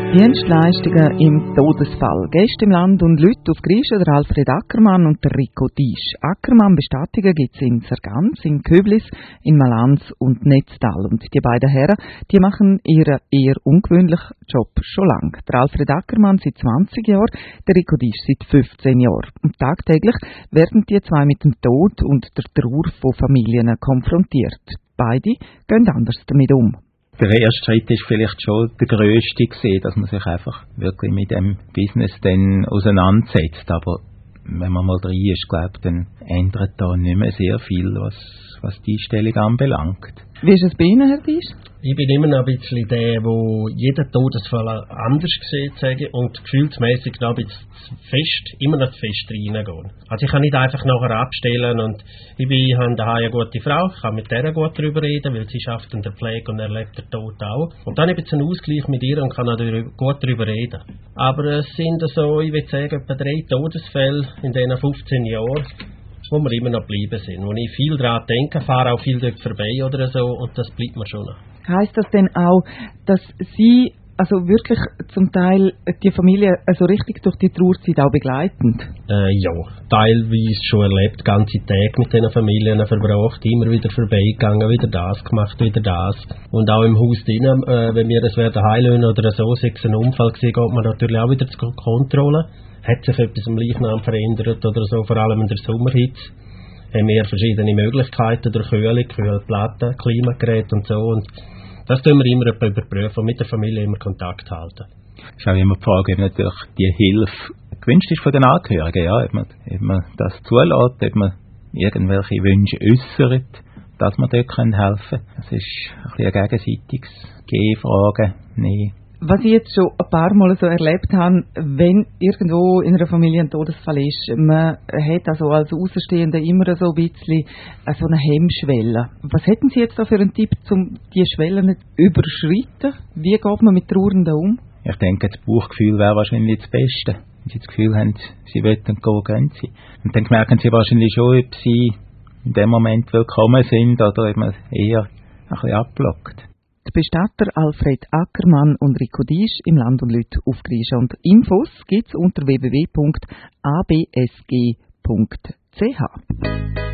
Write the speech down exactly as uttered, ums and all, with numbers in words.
Dienstleistungen im Todesfall. Gäste im Land und Leute auf Griechen, der Alfred Ackermann und der Rico Diesch. Ackermann Bestattungen gibt es in Sargans, in Köblis, in Malanz und Netztal. Und die beiden Herren, die machen ihren eher ungewöhnlichen Job schon lang. Der Alfred Ackermann seit zwanzig Jahren, der Rico Diesch seit fünfzehn Jahren. Und tagtäglich werden die zwei mit dem Tod und der Trauer von Familien konfrontiert. Beide gehen anders damit um. Der erste Schritt ist vielleicht schon der grösste gewesen, dass man sich einfach wirklich mit dem Business dann auseinandersetzt. Aber wenn man mal drin ist, glaube ich, dann ändert da nicht mehr sehr viel, was, was die Einstellung anbelangt. Wie ist es bei Ihnen, Herr Diesch? Ich bin immer noch ein bisschen der, wo jeden Todesfall anders sieht, sage ich, und gefühlsmäßig noch ein bisschen fest, immer noch fest reingehen. Also ich kann nicht einfach nachher abstellen und ich bin, habe daheim eine gute Frau, ich kann mit der gut darüber reden, weil sie schafft in der Pflege und erlebt den Tod auch. Und dann habe ich einen Ausgleich mit ihr und kann natürlich gut darüber reden. Aber es sind so, ich würde sagen, etwa drei Todesfälle in diesen fünfzehn Jahren, wo wir immer noch geblieben sind, wo ich viel daran denke, fahre auch viel dort vorbei oder so, und das bleibt mir schon noch. Heisst das denn auch, dass Sie also wirklich zum Teil die Familie also richtig durch die Trauerzeit auch begleitend? Äh, ja, teilweise schon erlebt, ganze Tage mit diesen Familien verbracht, immer wieder vorbeigegangen, wieder das gemacht, wieder das. Und auch im Haus drinnen, äh, wenn wir das werden heilen oder so, sei es ein Unfall gewesen, geht man natürlich auch wieder zur Kontrolle. Hat sich etwas im Leichnam verändert oder so, vor allem in der Sommerhitze, haben wir verschiedene Möglichkeiten durch Kühlung, Kühlplatten, Klimageräte und so. Und das tun wir immer überprüfen und mit der Familie immer Kontakt halten. Es ist auch immer die Frage, ob natürlich die Hilfe gewünscht ist von den Angehörigen, ja, ob man, ob man das zulässt, ob man irgendwelche Wünsche äußert, dass man dort helfen kann. Es ist ein bisschen ein gegenseitiges Gehen-Fragen, nein. Was ich jetzt schon ein paar Mal so erlebt habe, wenn irgendwo in einer Familie ein Todesfall ist, man hat also als Außenstehender immer so ein bisschen so eine Hemmschwelle. Was hätten Sie jetzt da für einen Tipp, um diese Schwelle nicht zu überschreiten? Wie geht man mit Trauernden um? Ich denke, das Bauchgefühl wäre wahrscheinlich das Beste. Wenn Sie das Gefühl haben, Sie wollen gehen, gehen Sie. Und dann merken Sie wahrscheinlich schon, ob Sie in dem Moment willkommen sind oder ob man eher ein bisschen abblockt. Die Bestatter Alfred Ackermann und Rico Diesch im Land und Leute auf Griechen. Und Infos gibt's unter w w w punkt a b s g punkt c h.